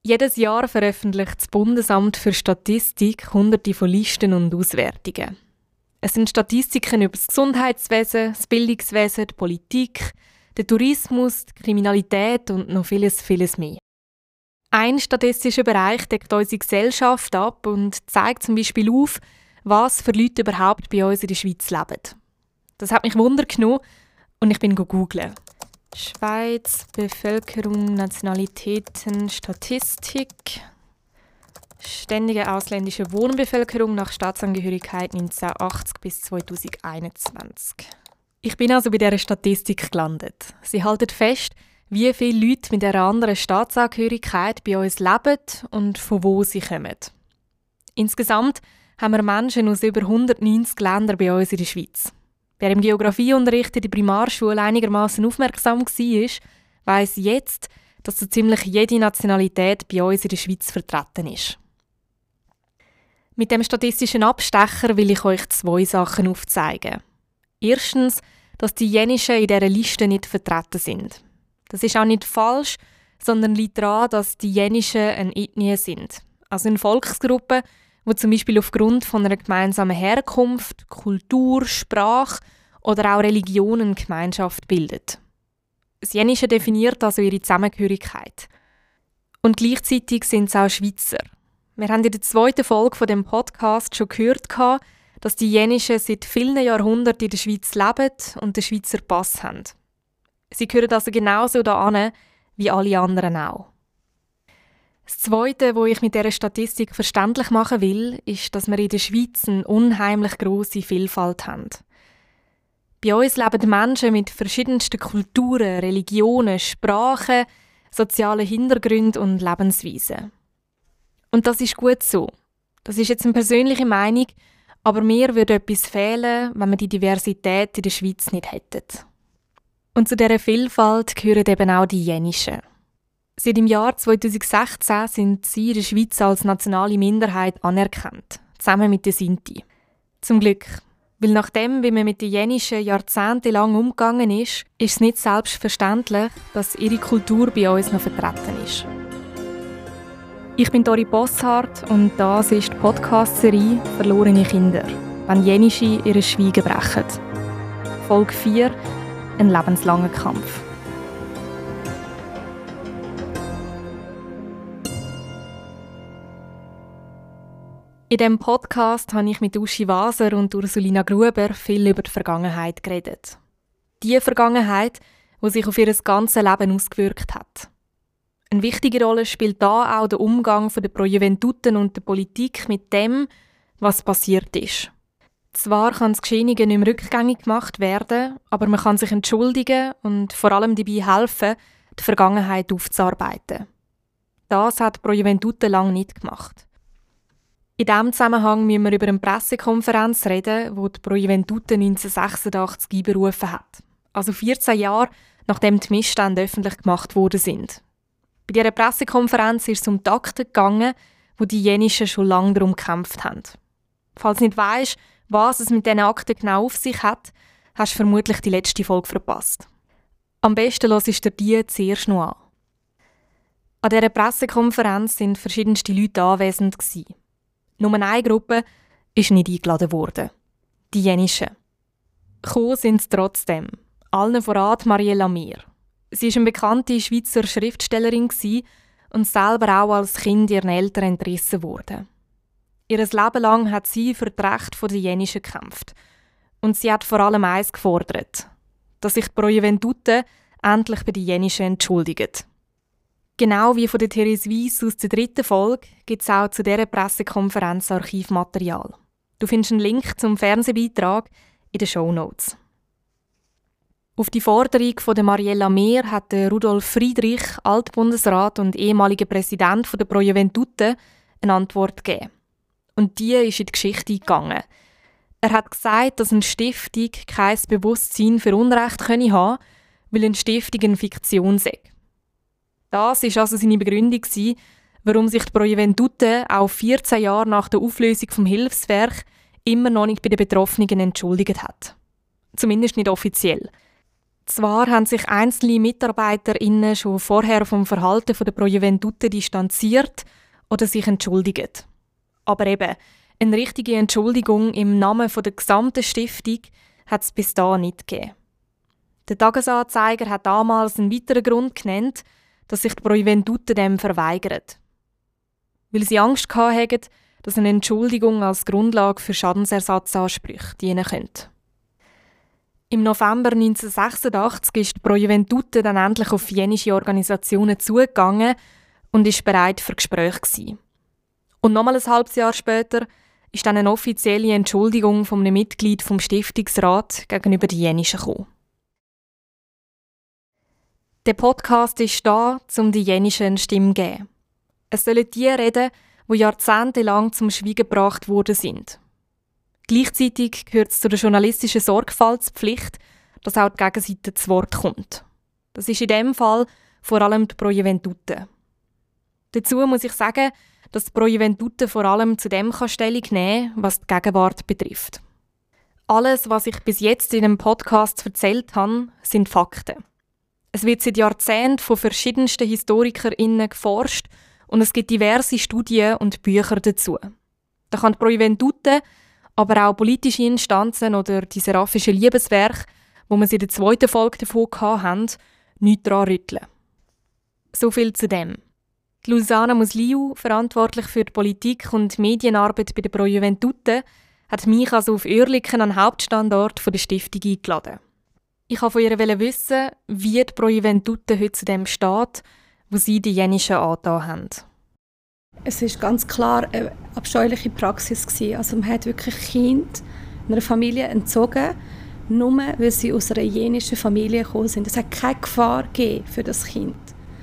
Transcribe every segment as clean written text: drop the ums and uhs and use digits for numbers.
Jedes Jahr veröffentlicht das Bundesamt für Statistik Hunderte von Listen und Auswertungen. Es sind Statistiken über das Gesundheitswesen, das Bildungswesen, die Politik, den Tourismus, die Kriminalität und noch vieles, vieles mehr. Ein statistischer Bereich deckt unsere Gesellschaft ab und zeigt zum Beispiel auf, was für Leute überhaupt bei uns in der Schweiz leben. Das hat mich Wunder genommen und ich bin googeln. Schweiz, Bevölkerung, Nationalitäten, Statistik, ständige ausländische Wohnbevölkerung nach Staatsangehörigkeit 1980 bis 2021. Ich bin also bei dieser Statistik gelandet. Sie halten fest, wie viele Leute mit einer anderen Staatsangehörigkeit bei uns leben und von wo sie kommen. Insgesamt haben wir Menschen aus über 190 Ländern bei uns in der Schweiz. Wer im Geografieunterricht in der Primarschule einigermaßen aufmerksam war, weiss jetzt, dass so ziemlich jede Nationalität bei uns in der Schweiz vertreten ist. Mit dem statistischen Abstecher will ich euch 2 Sachen aufzeigen. Erstens, dass die Jenischen in dieser Liste nicht vertreten sind. Das ist auch nicht falsch, sondern liegt daran, dass die Jenischen eine Ethnie sind. Also eine Volksgruppe, die zum Beispiel aufgrund von einer gemeinsamen Herkunft, Kultur, Sprache oder auch Religion eine Gemeinschaft bildet. Das Jenische definiert also ihre Zusammengehörigkeit. Und gleichzeitig sind es auch Schweizer. Wir haben in der 2. Folge von dem Podcast schon gehört, dass die Jenischen seit vielen Jahrhunderten in der Schweiz leben und den Schweizer Pass haben. Sie gehören also genauso dahin wie alle anderen auch. Das Zweite, was ich mit dieser Statistik verständlich machen will, ist, dass wir in der Schweiz eine unheimlich grosse Vielfalt haben. Bei uns leben Menschen mit verschiedensten Kulturen, Religionen, Sprachen, sozialen Hintergründen und Lebensweisen. Und das ist gut so. Das ist jetzt eine persönliche Meinung, aber mir würde etwas fehlen, wenn wir die Diversität in der Schweiz nicht hätten. Und zu dieser Vielfalt gehören eben auch die Jenischen. Seit dem Jahr 2016 sind sie in der Schweiz als nationale Minderheit anerkannt, zusammen mit den Sinti. Zum Glück, weil nachdem, wie man mit den Jenischen jahrzehntelang umgegangen ist es nicht selbstverständlich, dass ihre Kultur bei uns noch vertreten ist. Ich bin Dori Bosshardt und das ist die Podcast-Serie «Verlorene Kinder», wenn Jenische ihr Schweigen brechen. Folge 4 – Ein lebenslanger Kampf. In diesem Podcast habe ich mit Uschi Waser und Ursulina Gruber viel über die Vergangenheit geredet. Die Vergangenheit, die sich auf ihr ganzes Leben ausgewirkt hat. Eine wichtige Rolle spielt da auch der Umgang der Pro-Juventuten und der Politik mit dem, was passiert ist. Zwar kann das Geschehene nicht mehr rückgängig gemacht werden, aber man kann sich entschuldigen und vor allem dabei helfen, die Vergangenheit aufzuarbeiten. Das hat Pro-Juventute lange nicht gemacht. In diesem Zusammenhang müssen wir über eine Pressekonferenz reden, die Pro-Juventute 1986 einberufen hat. Also 14 Jahre, nachdem die Missstände öffentlich gemacht worden sind. Bei dieser Pressekonferenz ist es um die Akten gegangen, wo die Jenischen schon lange darum gekämpft haben. Falls du nicht weisst, was es mit diesen Akten genau auf sich hat, hast du vermutlich die letzte Folge verpasst. Am besten hörst du dir die zuerst noch an. An dieser Pressekonferenz waren verschiedenste Leute anwesend. Nur eine Gruppe ist nicht eingeladen worden. Die Jenischen. Gekommen sind sie trotzdem. Allen voran Mariella Mehr. Sie war eine bekannte Schweizer Schriftstellerin und selber auch als Kind ihren Eltern entrissen worden. Ihr Leben lang hat sie für das Recht der Jenischen gekämpft. Und sie hat vor allem eins gefordert: dass sich die Pro-Juventute endlich bei den Jenischen entschuldigt. Genau wie von der Therese Weiss aus der 3. Folge gibt es auch zu dieser Pressekonferenz Archivmaterial. Du findest einen Link zum Fernsehbeitrag in den Shownotes. Auf die Forderung von Mariella Mehr hat Rudolf Friedrich, Altbundesrat und ehemaliger Präsident der Pro-Juventute, eine Antwort gegeben. Und die ist in die Geschichte eingegangen. Er hat gesagt, dass eine Stiftung kein Bewusstsein für Unrecht haben könne, weil eine Stiftung eine Fiktion sei. Das war also seine Begründung, warum sich die Pro-Juventute auch 14 Jahre nach der Auflösung des Hilfswerks immer noch nicht bei den Betroffenen entschuldigt hat. Zumindest nicht offiziell. Zwar haben sich einzelne MitarbeiterInnen schon vorher vom Verhalten der Pro Juventute distanziert oder sich entschuldigt. Aber eben, eine richtige Entschuldigung im Namen der gesamten Stiftung hat es bis dahin nicht gegeben. Der Tagesanzeiger hat damals einen weiteren Grund genannt, dass sich die Pro Juventute dem verweigert. Weil sie Angst hatten, dass eine Entschuldigung als Grundlage für Schadensersatzansprüche dienen könnte. Im November 1986 ist die Pro Juventute dann endlich auf jenische Organisationen zugegangen und ist bereit für Gespräche. Und nochmal ein halbes Jahr später ist dann eine offizielle Entschuldigung von einem Mitglied vom Stiftungsrat gegenüber den Jenischen gekommen. Der Podcast ist da, um die Jenischen eine Stimme zu geben. Es sollen die reden, die jahrzehntelang zum Schweigen gebracht worden sind. Gleichzeitig gehört es zu der journalistischen Sorgfaltspflicht, dass auch die Gegenseite zu Wort kommt. Das ist in diesem Fall vor allem die Pro Juventute. Dazu muss ich sagen, dass die Pro Juventute vor allem zu dem Stellung nehmen kann, was die Gegenwart betrifft. Alles, was ich bis jetzt in dem Podcast erzählt habe, sind Fakten. Es wird seit Jahrzehnten von verschiedensten HistorikerInnen geforscht und es gibt diverse Studien und Bücher dazu. Da kann die Pro Juventute, aber auch politische Instanzen oder die seraphischen Liebeswerke, wo wir in der zweiten Folge davon hatten, nichts daran rütteln. So viel zu dem. Die Luzana Musliu, verantwortlich für die Politik- und Medienarbeit bei der Pro Juventute, hat mich also auf Oerlikon, an den Hauptstandort der Stiftung, eingeladen. Ich wollte von ihr wissen, wie die Pro Juventute heute zu dem steht, wo sie die Jenischen angetan haben. Es war ganz klar eine abscheuliche Praxis. Also man hat wirklich Kinder einer Familie entzogen, nur weil sie aus einer jenischen Familie gekommen sind. Es hat keine Gefahr gegeben für das Kind.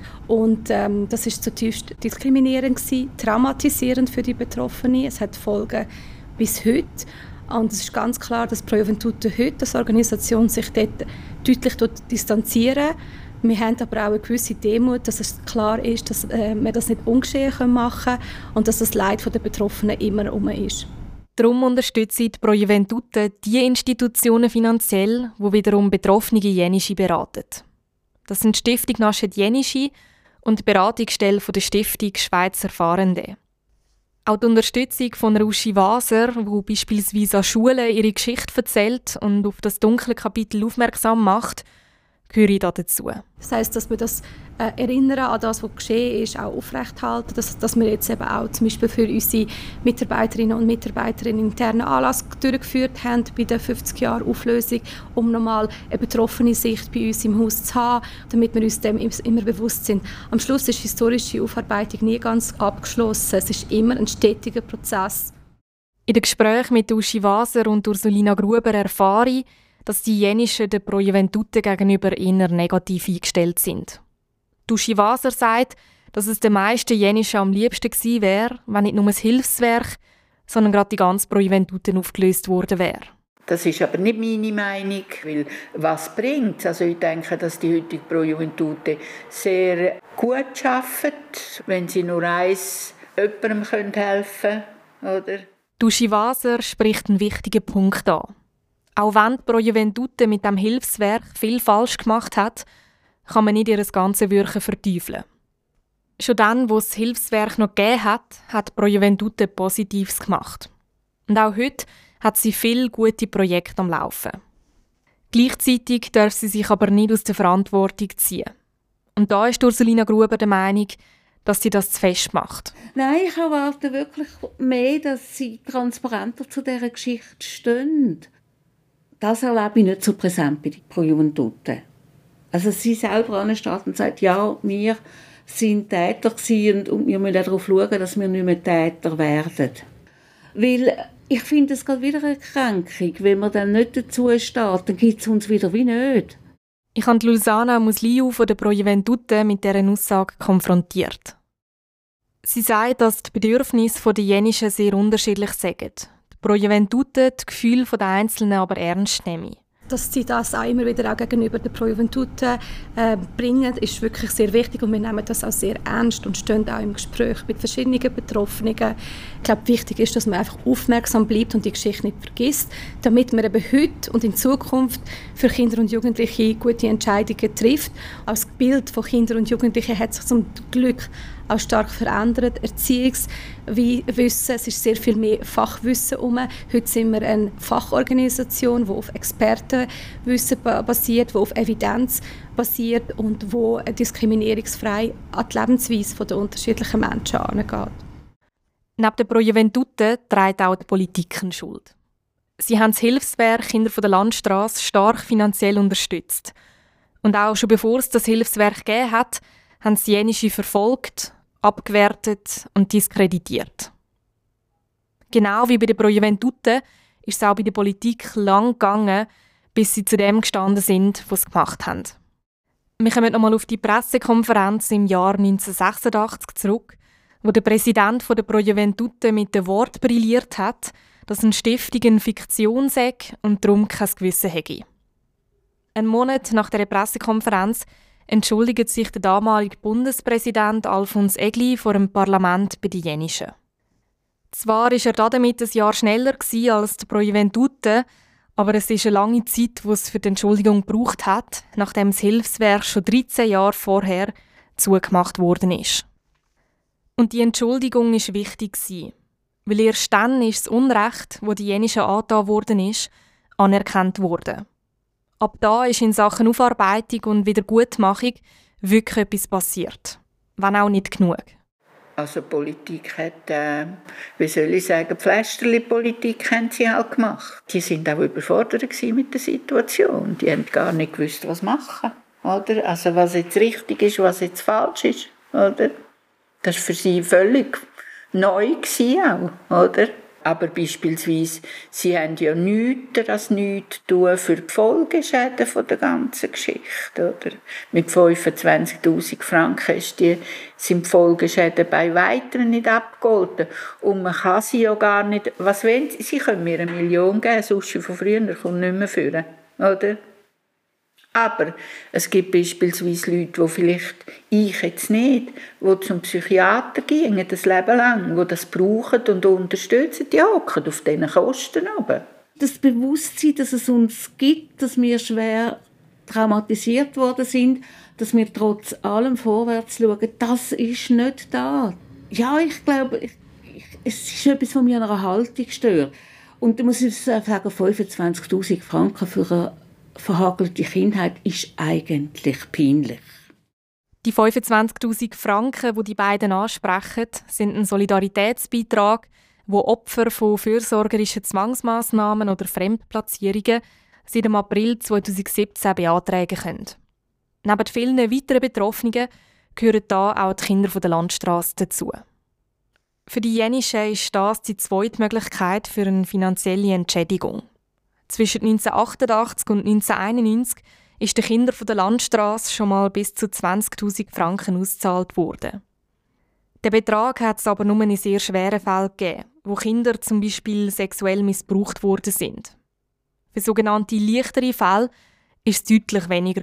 Und das war zutiefst diskriminierend, traumatisierend für die Betroffenen. Es hat Folgen bis heute. Und es ist ganz klar, dass Pro Juventute heute als Organisation sich dort deutlich distanzieren. Wir haben aber auch eine gewisse Demut, dass es klar ist, dass wir das nicht ungeschehen machen können und dass das Leid der Betroffenen immer herum ist. Darum unterstützt die Pro Juventute die Institutionen finanziell, die wiederum betroffene Jenische beraten. Das sind die Stiftung Naschet Jenische und die Beratungsstelle der Stiftung Schweizer Fahrende. Auch die Unterstützung von Uschi Waser, die beispielsweise an Schulen ihre Geschichte erzählt und auf das dunkle Kapitel aufmerksam macht, gehöre da dazu. Das heisst, dass wir das Erinnern an das, was geschehen ist, auch aufrechthalten. Dass wir jetzt eben auch zum Beispiel für unsere Mitarbeiterinnen und Mitarbeiter einen internen Anlass durchgeführt haben bei der 50-Jahre-Auflösung, um nochmal eine betroffene Sicht bei uns im Haus zu haben, damit wir uns dem immer bewusst sind. Am Schluss ist die historische Aufarbeitung nie ganz abgeschlossen. Es ist immer ein stetiger Prozess. In den Gesprächen mit Uschi Waser und Ursulina Gruber erfahre ich, dass die Jenischen der Pro Juventute gegenüber eher negativ eingestellt sind. Uschi Waser sagt, dass es den meisten Jenischen am liebsten gewesen wäre, wenn nicht nur ein Hilfswerk, sondern gerade die ganze Pro Juventute aufgelöst worden wäre. Das ist aber nicht meine Meinung, weil was bringt? Also ich denke, dass die heutige Pro Juventute sehr gut arbeitet, wenn sie nur jemandem helfen können, oder? Uschi Waser spricht einen wichtigen Punkt an. Auch wenn die Pro Juventute mit dem Hilfswerk viel falsch gemacht hat, kann man nicht ihr ganzes Wirken verteufeln. Schon dann, wo es das Hilfswerk noch gegeben hat, hat die Pro Juventute Positives gemacht. Und auch heute hat sie viele gute Projekte am Laufen. Gleichzeitig darf sie sich aber nicht aus der Verantwortung ziehen. Und da ist Ursulina Gruber der Meinung, dass sie das zu fest macht. Nein, ich erwarte wirklich mehr, dass sie transparenter zu dieser Geschichte stehen. Das erlebe ich nicht so präsent bei der Pro Juventute. Also sie selber ansteht und sagt, ja, wir sind Täter gewesen und wir müssen darauf schauen, dass wir nicht mehr Täter werden. Weil ich finde es gerade wieder eine Kränkung. Wenn man dann nicht dazu steht, dann gibt es uns wieder wie nicht. Ich habe Luzana Musliu von der Pro Juventute mit dieser Aussage konfrontiert. Sie sagt, dass die Bedürfnisse der Jenischen sehr unterschiedlich sind. Die Pro Juventute die Gefühle der Einzelnen aber ernst nehme. Dass sie das auch immer wieder auch gegenüber der Pro Juventute bringen, ist wirklich sehr wichtig und wir nehmen das auch sehr ernst und stehen auch im Gespräch mit verschiedenen Betroffenen. Ich glaube, wichtig ist, dass man einfach aufmerksam bleibt und die Geschichte nicht vergisst, damit man eben heute und in Zukunft für Kinder und Jugendliche gute Entscheidungen trifft. Auch das Bild von Kindern und Jugendlichen hat sich zum Glück auch stark verändert. Erziehungswissen, es ist sehr viel mehr Fachwissen herum. Heute sind wir eine Fachorganisation, die auf Expertenwissen basiert, die auf Evidenz basiert und die diskriminierungsfrei an die Lebensweise der unterschiedlichen Menschen angeht. Neben der Pro Juventute trägt auch die Politik eine Schuld. Sie haben das Hilfswerk Kinder von der Landstrasse stark finanziell unterstützt. Und auch schon bevor es das Hilfswerk gegeben hat, haben sie Jenische verfolgt, abgewertet und diskreditiert. Genau wie bei der Pro Juventute ist es auch bei der Politik lang gegangen, bis sie zu dem gestanden sind, was sie gemacht haben. Wir kommen nochmal auf die Pressekonferenz im Jahr 1986 zurück, wo der Präsident der Pro Juventute mit dem Wort brilliert hat, dass eine Stiftung eine Fiktion sei und darum kein Gewissen hätte. Einen Monat nach der Pressekonferenz entschuldigt sich der damalige Bundespräsident Alfons Egli vor dem Parlament bei den Jenischen. Zwar war er damit ein Jahr schneller als die Pro Juventute, aber es ist eine lange Zeit, die es für die Entschuldigung gebraucht hat, nachdem das Hilfswerk schon 13 Jahre vorher zugemacht worden ist. Und die Entschuldigung war wichtig, weil erst dann ist das Unrecht, das die Jenischen angetan worden ist, anerkannt worden. Ab da ist in Sachen Aufarbeitung und Wiedergutmachung wirklich etwas passiert. Wenn auch nicht genug. Also Politik hat, wie soll ich sagen, Pflästerli-Politik haben sie auch gemacht. Die sind auch überfordert mit der Situation. Die haben gar nicht gewusst, was machen. Oder? Also was jetzt richtig ist, was jetzt falsch ist. Oder? Das war für sie völlig neu auch, oder? Aber beispielsweise, sie haben ja nichts als nichts tun für die Folgeschäden von der ganzen Geschichte. Oder? Mit 25'000 Franken sind die Folgeschäden bei weitem nicht abgegolten. Und man kann sie ja gar nicht... Was wollen sie? Sie können mir 1 Million geben, sonst von früher kommt nicht mehr führen. Oder? Aber es gibt beispielsweise Leute, die vielleicht, ich jetzt nicht, die zum Psychiater gehen, das Leben lang, die das brauchen und unterstützen, die hocken auf diesen Kosten runter. Das Bewusstsein, dass es uns gibt, dass wir schwer traumatisiert worden sind, dass wir trotz allem vorwärts schauen, das ist nicht da. Ja, ich glaube, es ist etwas, was mich an einer Haltung stört. Und da muss ich sagen, 25'000 Franken für eine verhagelte Kindheit ist eigentlich peinlich. Die 25'000 Franken, die beiden ansprechen, sind ein Solidaritätsbeitrag, wo Opfer von fürsorgerischen Zwangsmaßnahmen oder Fremdplatzierungen seit dem April 2017 beantragen können. Neben vielen weiteren Betroffenen gehören da auch die Kinder von der Landstrasse dazu. Für die Jenischen ist das die zweite Möglichkeit für eine finanzielle Entschädigung. Zwischen 1988 und 1991 ist den Kindern von der Landstrasse schon mal bis zu 20'000 Franken ausgezahlt worden. Der Betrag hat es aber nur in sehr schweren Fällen gegeben, wo Kinder zum Beispiel sexuell missbraucht worden sind. Für sogenannte leichtere Fälle war es deutlich weniger.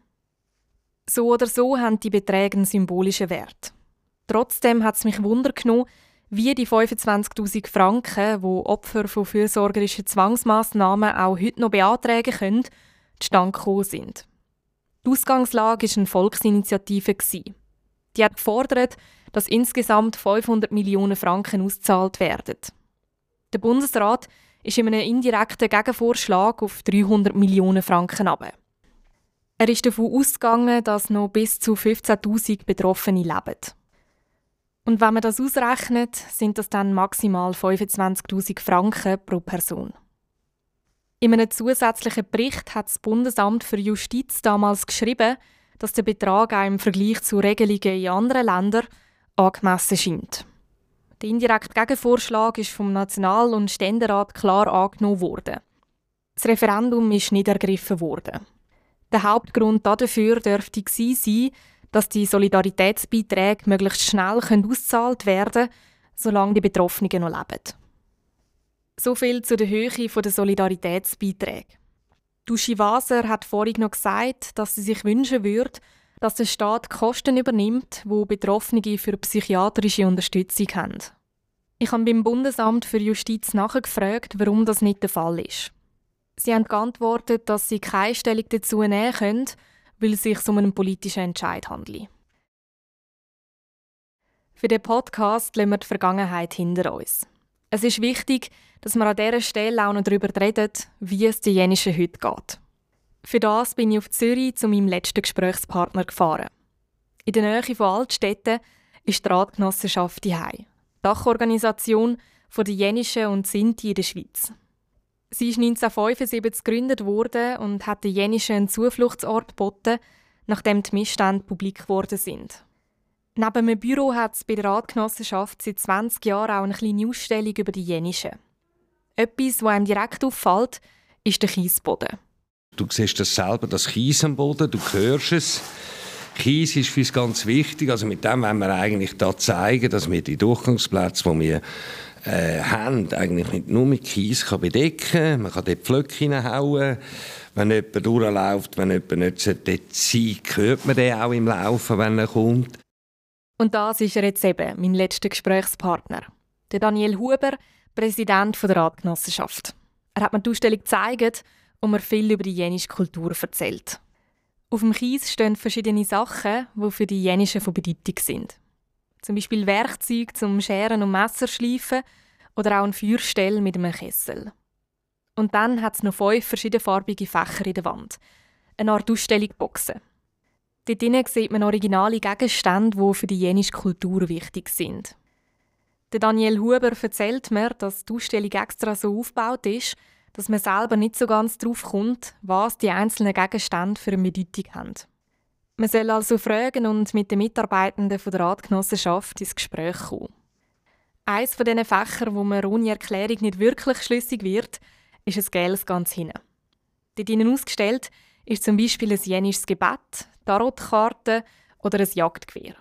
So oder so haben die Beträge einen symbolischen Wert. Trotzdem hat es mich Wunder genommen, wie die 25'000 Franken, die Opfer von fürsorgerischen Zwangsmaßnahmen auch heute noch beantragen können, zustande gekommen sind. Die Ausgangslage war eine Volksinitiative. Die hat gefordert, dass insgesamt 500 Millionen Franken ausgezahlt werden. Der Bundesrat ist in einem indirekten Gegenvorschlag auf 300 Millionen Franken runter. Er ist davon ausgegangen, dass noch bis zu 15'000 Betroffene leben. Und wenn man das ausrechnet, sind das dann maximal 25'000 Franken pro Person. In einem zusätzlichen Bericht hat das Bundesamt für Justiz damals geschrieben, dass der Betrag auch im Vergleich zu Regelungen in anderen Ländern angemessen scheint. Der indirekte Gegenvorschlag ist vom National- und Ständerat klar angenommen worden. Das Referendum ist nicht ergriffen worden. Der Hauptgrund dafür dürfte sein, dass die Solidaritätsbeiträge möglichst schnell ausgezahlt werden können, solange die Betroffenen noch leben. So viel zu der Höhe der Solidaritätsbeiträge. Uschi Waser hat vorhin noch gesagt, dass sie sich wünschen würde, dass der Staat Kosten übernimmt, die Betroffene für psychiatrische Unterstützung haben. Ich habe beim Bundesamt für Justiz nachgefragt, warum das nicht der Fall ist. Sie haben geantwortet, dass sie keine Stellung dazu nehmen können, weil es sich um einen politischen Entscheid handelt. Für den Podcast lassen wir die Vergangenheit hinter uns. Es ist wichtig, dass wir an dieser Stelle auch noch darüber reden, wie es den Jenischen heute geht. Für das bin ich auf Zürich zu meinem letzten Gesprächspartner gefahren. In der Nähe von Altstetten ist die Ratgenossenschaft «Dihei», Dachorganisation der Jenischen und Sinti in der Schweiz. Sie ist 1975 gegründet worden und hat den Jenischen einen Zufluchtsort geboten, nachdem die Missstände publik geworden sind. Neben einem Büro hat es bei der Ratgenossenschaft seit 20 Jahren auch eine kleine Ausstellung über die Jenischen. Etwas, was einem direkt auffällt, ist der Kiesboden. Du siehst das selber, das Kies am Boden, du hörst es. Kies ist für uns ganz wichtig. Also mit dem wollen wir eigentlich da zeigen, dass wir die Durchgangsplätze, die wir haben, eigentlich nur mit Kies bedecken kann. Man kann dort Pflöcke hineinhauen. Wenn jemand durchläuft, wenn jemand nicht dort sein sollte, hört man den auch im Laufen, wenn er kommt. Und das ist er jetzt eben, mein letzter Gesprächspartner. Der Daniel Huber, Präsident der Ratgenossenschaft. Er hat mir die Ausstellung gezeigt und mir viel über die jenische Kultur erzählt. Auf dem Kies stehen verschiedene Sachen, die für die Jenischen von Bedeutung sind. Zum Beispiel Werkzeuge zum Scheren und Messer schleifen oder auch ein Feuerstell mit einem Kessel. Und dann hat es noch 5 verschiedenfarbige Fächer in der Wand. Eine Art Ausstellungsboxen. Dort drinnen sieht man originale Gegenstände, die für die jenische Kultur wichtig sind. Der Daniel Huber erzählt mir, dass die Ausstellung extra so aufgebaut ist, dass man selber nicht so ganz darauf kommt, was die einzelnen Gegenstände für eine Bedeutung haben. Man soll also fragen und mit den Mitarbeitenden der Ratgenossenschaft ins Gespräch kommen. Eines von diesen Fächern, wo man ohne Erklärung nicht wirklich schlüssig wird, ist ein Gels ganz hinten. Dort innen ausgestellt ist zum Beispiel ein jenisches Gebet, Tarotkarte oder ein Jagdgewehr.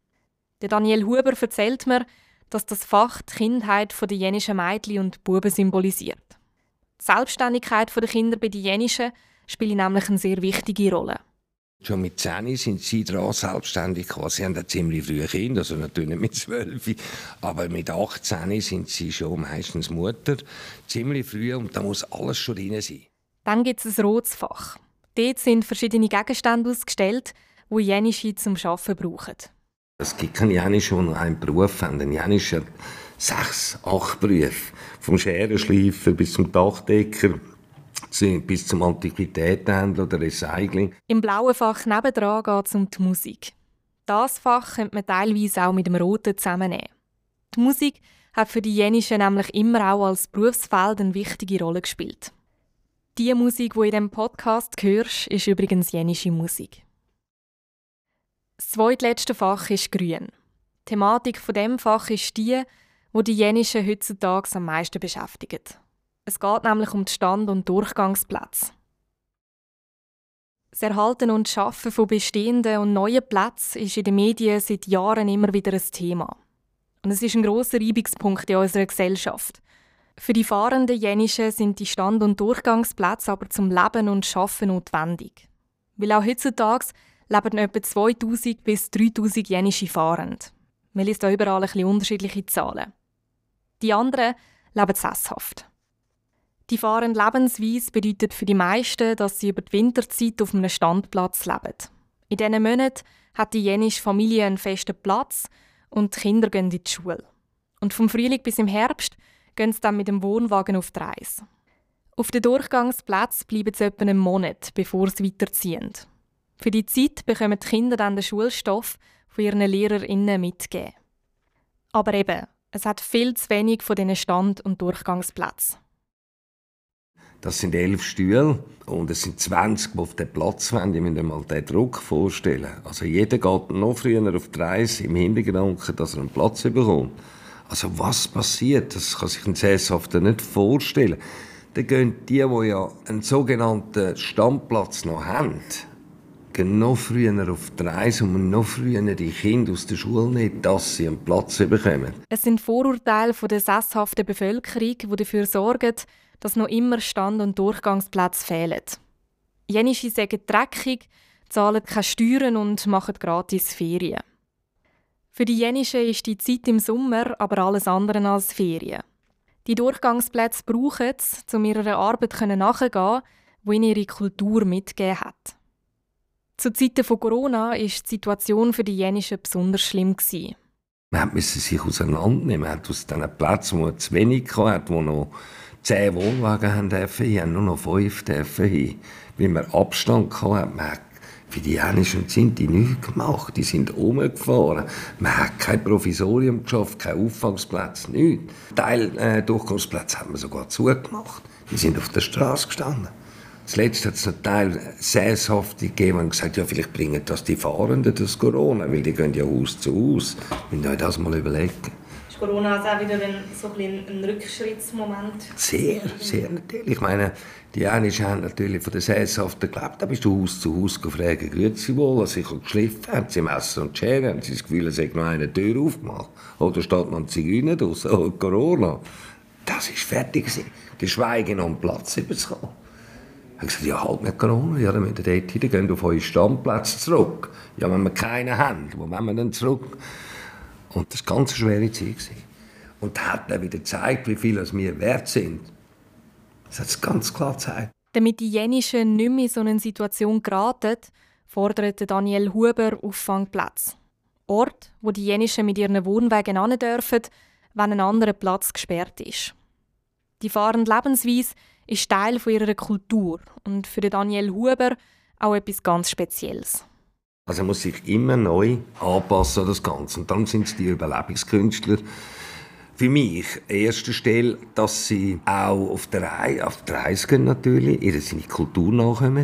Der Daniel Huber erzählt mir, dass das Fach die Kindheit der jenischen Mädchen und Buben symbolisiert. Die Selbstständigkeit der Kinder bei den Jenischen spielt nämlich eine sehr wichtige Rolle. Schon mit 10 sind sie daran selbstständig geworden. Sie haben ein ziemlich frühe Kind, also natürlich nicht mit 12, aber mit 18 sind sie schon meistens Mutter. Ziemlich früh und da muss alles schon drin sein. Dann gibt es ein rotes Fach. Dort sind verschiedene Gegenstände ausgestellt, die Jenische zum Arbeiten brauchen. Es gibt keine Jenische, die nur einen Beruf haben. Ein Jenisch hat 6, 8 Berufe. Vom Scherenschleifer bis zum Dachdecker, bis zum Antiquitätenhändler oder Recycling. Im blauen Fach nebendran geht es um die Musik. Das Fach könnte man teilweise auch mit dem roten zusammennehmen. Die Musik hat für die Jenischen nämlich immer auch als Berufsfeld eine wichtige Rolle gespielt. Die Musik, die in diesem Podcast hörst, ist übrigens jenische Musik. Das zweitletzte Fach ist Grün. Die Thematik von diesem Fach ist die Jenischen heutzutage am meisten beschäftigt. Es geht nämlich um die Stand- und Durchgangsplätze. Das Erhalten und Schaffen von bestehenden und neuen Plätzen ist in den Medien seit Jahren immer wieder ein Thema. Und es ist ein grosser Reibungspunkt in unserer Gesellschaft. Für die fahrenden Jenischen sind die Stand- und Durchgangsplätze aber zum Leben und Schaffen notwendig. Weil auch heutzutage leben etwa 2000 bis 3000 Jenische fahrend. Man liest da überall ein bisschen unterschiedliche Zahlen. Die anderen leben sesshaft. Die fahrende Lebensweise bedeutet für die meisten, dass sie über die Winterzeit auf einem Standplatz leben. In diesen Monaten hat die jenische Familie einen festen Platz und die Kinder gehen in die Schule. Und vom Frühling bis im Herbst gehen sie dann mit dem Wohnwagen auf die Reise. Auf den Durchgangsplatz bleiben sie etwa einen Monat, bevor sie weiterziehen. Für die Zeit bekommen die Kinder dann den Schulstoff von ihren LehrerInnen mitgegeben. Aber eben, es hat viel zu wenig von diesen Stand- und Durchgangsplätzen. Das sind 11 Stühle und es sind 20, die auf den Platz wollen. Ich muss mir mal den Druck vorstellen. Also jeder geht noch früher auf die Reise im Hintergedanken, dass er einen Platz bekommt. Also was passiert, das kann sich ein Sesshafter nicht vorstellen. Dann gehen die ja einen sogenannten Standplatz noch haben, gehen noch früher auf die Reise und noch früher die Kinder aus der Schule nicht, dass sie einen Platz bekommen. Es sind Vorurteile der sesshaften Bevölkerung, die dafür sorgen, dass noch immer Stand- und Durchgangsplätze fehlen. Jenische sagen dreckig, zahlen keine Steuern und machen gratis Ferien. Für die Jenischen ist die Zeit im Sommer aber alles andere als Ferien. Die Durchgangsplätze brauchen sie, um ihrer Arbeit nachzugehen, die ihnen ihre Kultur mitgegeben hat. Zu Zeiten von Corona war die Situation für die Jenischen besonders schlimm. Man musste sich auseinandernehmen. Man hat aus diesen Plätzen, die man zu wenig hatte, wo noch 10 Wohnwagen haben dürfen, nur noch 5 dürfen. Weil man Abstand hatte, man hat für die Jenischen sind die nichts gemacht. Die sind rumgefahren. Man hat kein Provisorium geschafft, keinen Auffangsplatz, nichts. Teil Durchgangsplätze haben wir sogar zugemacht. Die sind auf der Straße gestanden. Zuletzt hat es einen Teil Sesshafte gegeben, die gesagt ja, vielleicht bringen das die Fahrenden das Corona, weil die gehen ja Haus zu Haus. Wir müssen euch das mal überlegen. Ist Corona also auch wieder so ein Rückschrittsmoment? Sehr, sehr natürlich. Ich meine, die Jenischen haben natürlich von den Sesshaften gelebt. Da bist du Haus zu Haus gefragt, grüezi wohl, als ich geschliffen haben sie Messer und Schere, haben sie das Gefühl, es hätte noch eine Tür aufgemacht. Oder steht noch ein Zigeuner draussen, oh, Corona. Das war fertig. Geschweige noch einen Platz überzukommen. Ich habe gesagt, ja, halt nicht Corona, ja, dann müsst ihr dort hin, dann gehen auf eure Standplätze zurück. Ja, wenn wir keinen haben, wo wollen wir dann zurück? Und das war eine ganz schwere Zeit. Und das hat dann wieder gezeigt, wie viel wir wert sind. Das hat es ganz klar gezeigt. Damit die Jenischen nicht mehr in so eine Situation geraten, fordert Daniel Huber Auffangplätze. Ort, wo die Jenischen mit ihren Wohnwagen hin dürfen, wenn ein anderer Platz gesperrt ist. Die fahrende Lebensweise ist Teil ihrer Kultur und für Daniel Huber auch etwas ganz Spezielles. Also man muss sich immer neu anpassen an das Ganze. Und dann sind es die Überlebenskünstler. Für mich an erster Stelle, dass sie auch auf der Reise gehen natürlich, ihre seine Kultur nachkommen.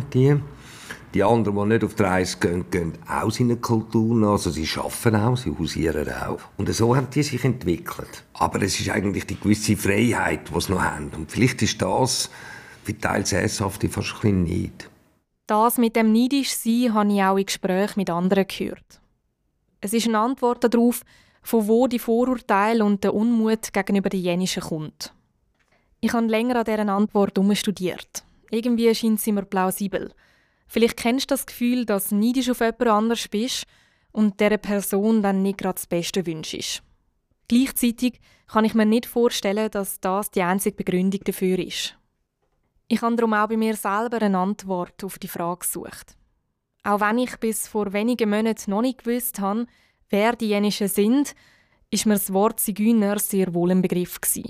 Die anderen, die nicht auf die Reise gehen, gehen auch seine Kultur nach. Also sie arbeiten auch, sie hausieren auch. Und so haben die sich entwickelt. Aber es ist eigentlich die gewisse Freiheit, die sie noch haben. Und vielleicht ist das für teils Sesshafte fast ein bisschen Neid. Das mit dem Neidischsein habe ich auch in Gesprächen mit anderen gehört. Es ist eine Antwort darauf, von wo die Vorurteile und der Unmut gegenüber den Jenischen kommt. Ich habe länger an dieser Antwort studiert. Irgendwie scheint sie mir plausibel. Vielleicht kennst du das Gefühl, dass du neidisch auf jemand anders bist und dieser Person dann nicht gerade das Beste wünschst. Gleichzeitig kann ich mir nicht vorstellen, dass das die einzige Begründung dafür ist. Ich habe darum auch bei mir selber eine Antwort auf die Frage gesucht. Auch wenn ich bis vor wenigen Monaten noch nicht gewusst habe, wer die Jenischen sind, ist mir das Wort Zigeuner sehr wohl ein Begriff gewesen.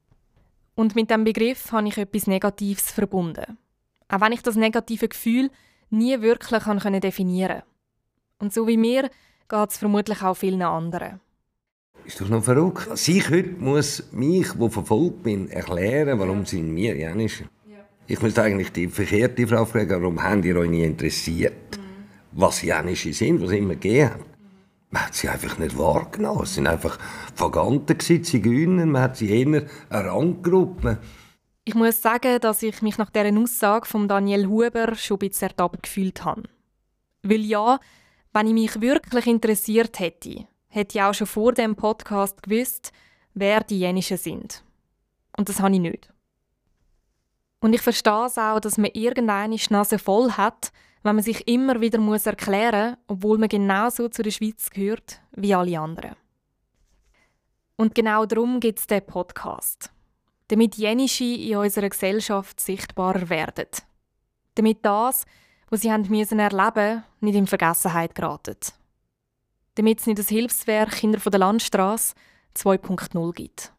Und mit diesem Begriff habe ich etwas Negatives verbunden. Auch wenn ich das negative Gefühl nie wirklich definieren konnte. Und so wie mir geht es vermutlich auch vielen anderen. Ist doch noch verrückt. Ich heute muss mich, der verfolgt bin, erklären, warum sind wir Jenischen. Ja. Ich müsste eigentlich die verkehrte Frage fragen, warum habt ihr euch nie interessiert, was Jenische sind, was es immer gegeben hat. Man hat sie einfach nicht wahrgenommen. Es waren einfach Vaganten, Zigeuner, man hat sie eher eine Randgruppe. Ich muss sagen, dass ich mich nach dieser Aussage von Daniel Huber schon ein bisschen ertappt gefühlt habe. Weil ja, wenn ich mich wirklich interessiert hätte ich auch schon vor dem Podcast gewusst, wer die Jenischen sind. Und das habe ich nicht. Und ich verstehe es auch, dass man irgendeine Nase voll hat, wenn man sich immer wieder erklären muss, obwohl man genauso zu der Schweiz gehört wie alle anderen. Und genau darum gibt es diesen Podcast. Damit Jenische in unserer Gesellschaft sichtbarer werden. Damit das, was sie erleben mussten, nicht in Vergessenheit geraten. Damit es nicht das Hilfswerk Kinder von der Landstrasse 2.0 gibt.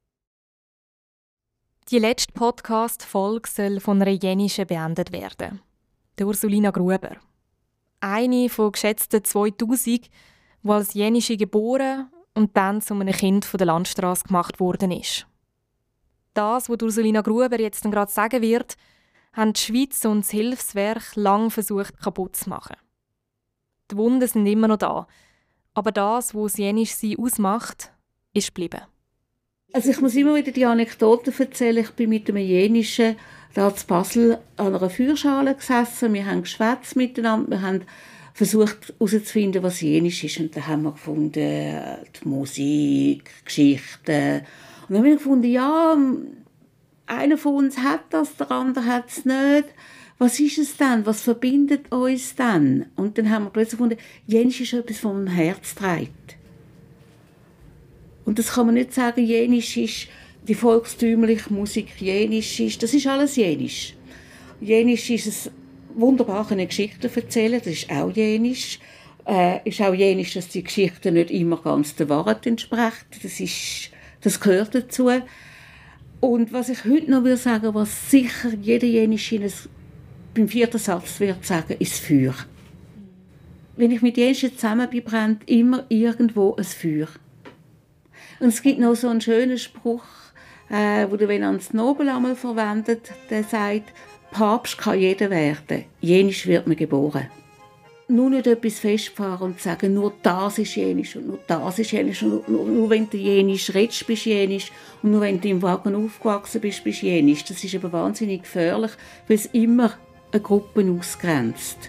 Die letzte Podcast-Folge soll von einer Jenischen beendet werden. Der Ursulina Gruber. Eine von geschätzten 2000, die als Jenische geboren und dann zu einem Kind von der Landstrasse gemacht worden ist. Das, was Ursulina Gruber jetzt gerade sagen wird, haben die Schweiz und das Hilfswerk lange versucht kaputt zu machen. Die Wunden sind immer noch da, aber das, was das Jenischsein ausmacht, ist geblieben. Also ich muss immer wieder die Anekdote erzählen. Ich bin mit einem Jenischen da in Basel an einer Feuerschale gesessen. Wir haben geschwätzt miteinander. Wir haben versucht herauszufinden, was Jenisch ist. Und dann haben wir gefunden, die Musik, Geschichten. Und dann haben wir gefunden, ja, einer von uns hat das, der andere hat es nicht. was ist es denn? Was verbindet uns denn? Und dann haben wir plötzlich gefunden, Jenisch ist etwas, was mein Herz trägt. Und das kann man nicht sagen, Jenisch ist die volkstümliche Musik, Jenisch ist, das ist alles Jenisch. Jenisch ist es wunderbar, eine Geschichte erzählen, das ist auch Jenisch. Ist auch Jenisch, dass die Geschichte nicht immer ganz der Wahrheit entspricht. Das gehört dazu. Und was ich heute noch will sagen, was sicher jeder Jenisch beim 4. Satz wird sagen, ist Feuer. Wenn ich mit Jenischen zusammen bin, brennt immer irgendwo ein Feuer. Und es gibt noch so einen schönen Spruch, wo der Venanz Nobel einmal verwendet, der sagt, Papst kann jeder werden, Jenisch wird man geboren. Nur nicht etwas festfahren und sagen, nur das ist Jenisch und nur das ist Jenisch. Und nur wenn du Jenisch redest, bist du Jenisch. Und nur wenn du im Wagen aufgewachsen bist, bist du Jenisch. Das ist aber wahnsinnig gefährlich, weil es immer eine Gruppe ausgrenzt.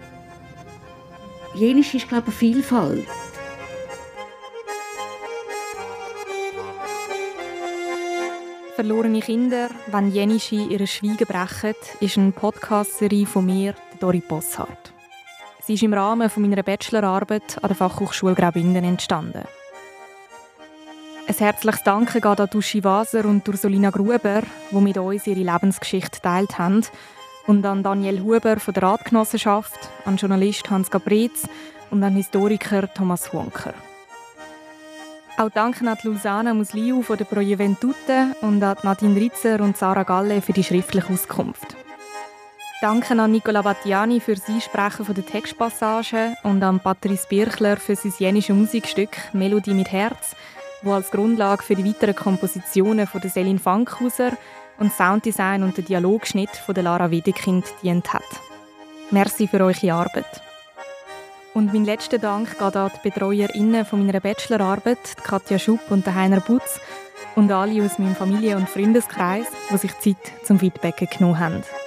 Jenisch ist, glaube ich, eine Vielfalt. «Verlorene Kinder, wenn Jenische ihre Schweigen brechen» ist eine Podcast-Serie von mir, Dori Bosshardt. Sie ist im Rahmen meiner Bachelorarbeit an der Fachhochschule Graubünden entstanden. Ein herzliches Danke geht an Uschi Waser und Ursulina Gruber, die mit uns ihre Lebensgeschichte geteilt haben, und an Daniel Huber von der Ratgenossenschaft, an Journalist Hans Gabretz und an Historiker Thomas Huanker. Auch danke an Lusana Musliu von der Pro Juventute und an Nadine Ritzer und Sarah Galle für die schriftliche Auskunft. Danke an Nicola Battiani für das Einsprechen der Textpassagen und an Patrice Birchler für sein jenische Musikstück «Melodie mit Herz», das als Grundlage für die weiteren Kompositionen von der Céline Fankhauser und Sounddesign und den Dialogschnitt von der Lara Wedekind dient hat. Merci für eure Arbeit. Und mein letzter Dank geht an die BetreuerInnen von meiner Bachelorarbeit, Katja Schupp und Heiner Butz, und alle aus meinem Familien- und Freundeskreis, die sich Zeit zum Feedbacken genommen haben.